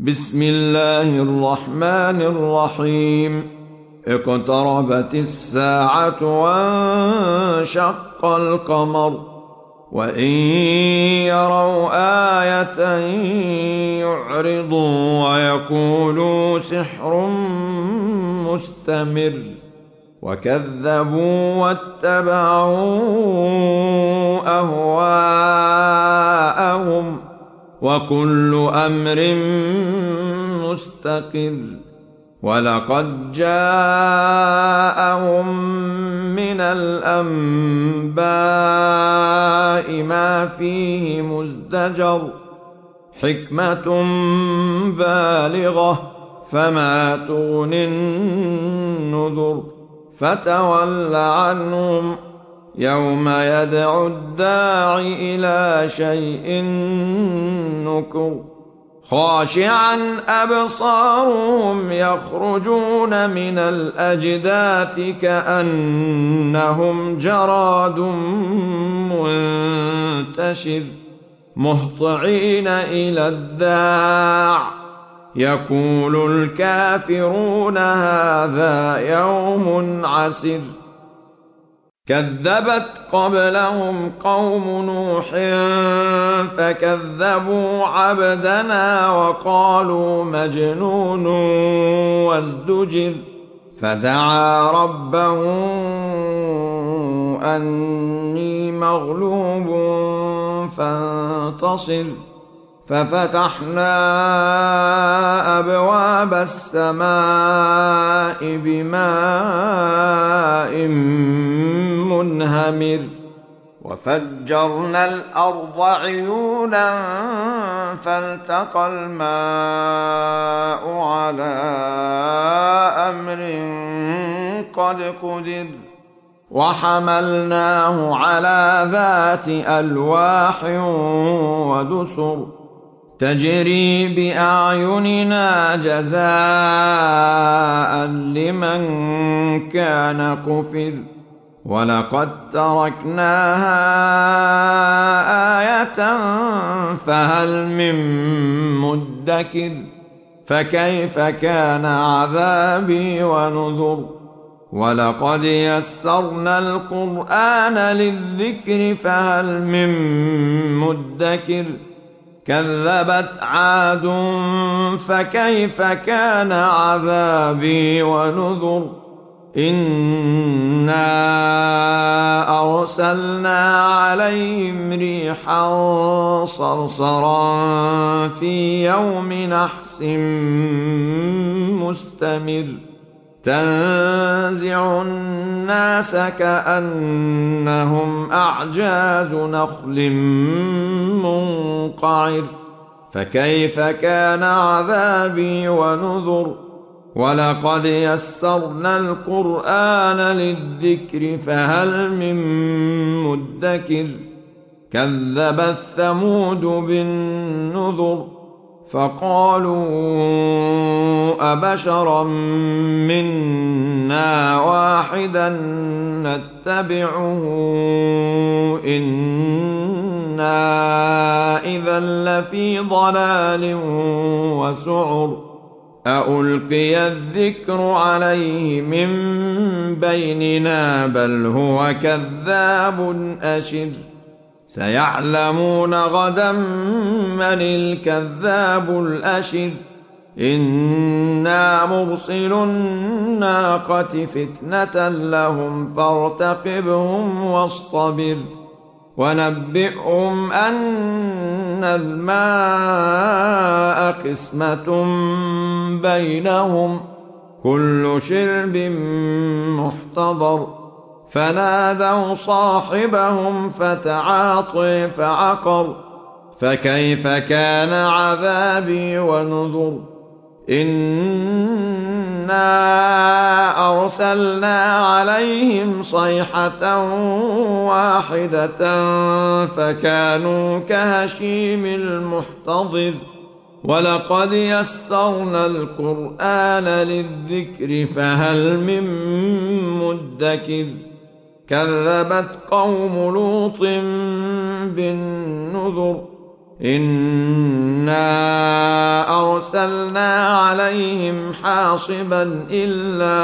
بسم الله الرحمن الرحيم. اقتربت الساعة وانشق القمر وإن يروا آية يعرضوا ويقولوا سحر مستمر وكذبوا واتبعوا أهواءهم وكل أمر مستقر. ولقد جاءهم من الأنباء ما فيه مزدجر حكمة بالغة فما تغني النذر. فتول عنهم يوم يدعو الداع إلى شيء نكر. خاشعا أبصارهم يخرجون من الأجداث كأنهم جراد منتشر مهطعين إلى الداع يقول الكافرون هذا يوم عسر. كذبت قبلهم قوم نوح فكذبوا عبدنا وقالوا مجنون وازدجر. فدعا ربه أني مغلوب فانتصر. ففتحنا أبواب السماء بماء منهمر وفجرنا الأرض عيونا فالتقى الماء على أمر قد قدر. وحملناه على ذات ألواح ودسر تجري بأعيننا جزاء لمن كان كفر. ولقد تركناها آية فهل من مدكر. فكيف كان عذابي ونذر. ولقد يسرنا القرآن للذكر فهل من مدكر. كذبت عاد فكيف كان عذابي ونذر. إنا أرسلنا عليهم ريحا صرصرا في يوم نحس مستمر تنزع الناس كأنهم أعجاز نخل منقعر. فكيف كان عذابي ونذر. ولقد يسرنا القرآن للذكر فهل من مدكر. كذبت ثمود بالنذر فقالوا أبشرا منا واحدا نتبعه إنا إذا لفي ضلال وسعر. أألقي الذكر عليه من بيننا بل هو كذاب أشر. سيعلمون غدا من الكذاب الأشر. إنا مرسل الناقة فتنة لهم فارتقبهم واصطبر. ونبئهم أن الماء قسمة بينهم كل شرب محتضر. فنادوا صاحبهم فتعاطي فعقر. فكيف كان عذابي ونذر. إنا أرسلنا عليهم صيحة واحدة فكانوا كهشيم المحتضر. ولقد يسرنا القرآن للذكر فهل من مدكر. كذبت قوم لوط بالنذر إنا أرسلنا عليهم حاصبا إلا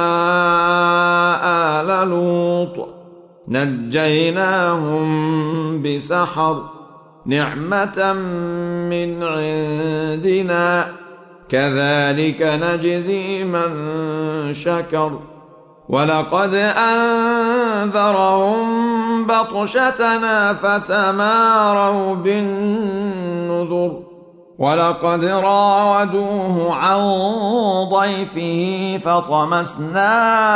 آل لوط نجيناهم بسحر نعمة من عندنا كذلك نجزي من شكر ولقد أنذرهم بطشتنا فتماروا بالنذر ولقد راودوه عن ضيفه فطمسنا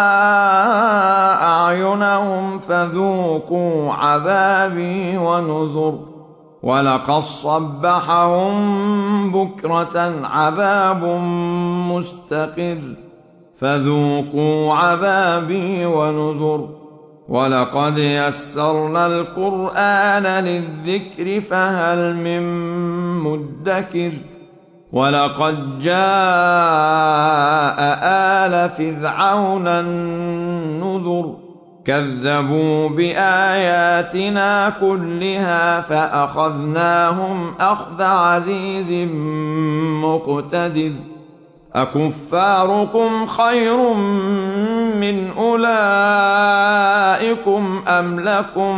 أعينهم فذوقوا عذابي ونذر ولقد صبحهم بكرة عذاب مستقر فذوقوا عذابي ونذر ولقد يسرنا القرآن للذكر فهل من مدكر ولقد جاء آل فرعون النذر كذبوا بآياتنا كلها فأخذناهم أخذ عزيز مقتدر أكفاركم خير من أولئكم أم لكم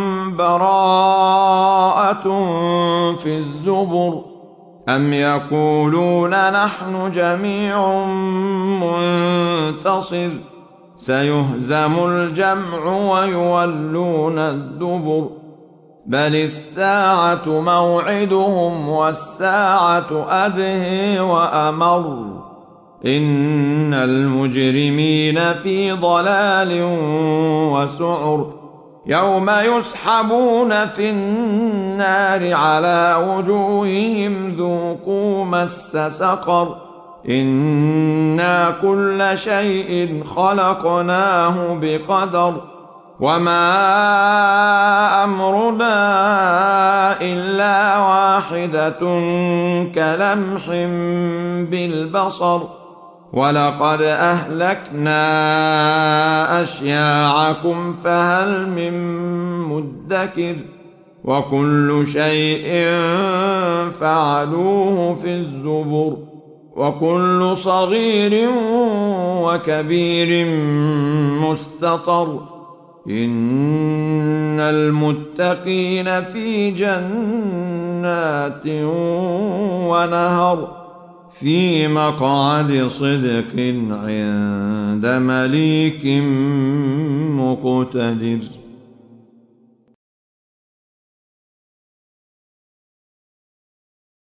براءة في الزبر أم يقولون نحن جميع منتصر سيهزم الجمع ويولون الدبر بل الساعة موعدهم والساعة أدهى وأمر إن المجرمين في ضلال وسعر يوم يسحبون في النار على وجوههم ذوقوا مس سقر إنا كل شيء خلقناه بقدر وما أمرنا إلا واحدة كلمح بالبصر ولقد أهلكنا أشياعكم فهل من مدكر وكل شيء فعلوه في الزبر وكل صغير وكبير مستطر إن المتقين في جنات ونهر في مقعد صدق عند مليك مقتدر.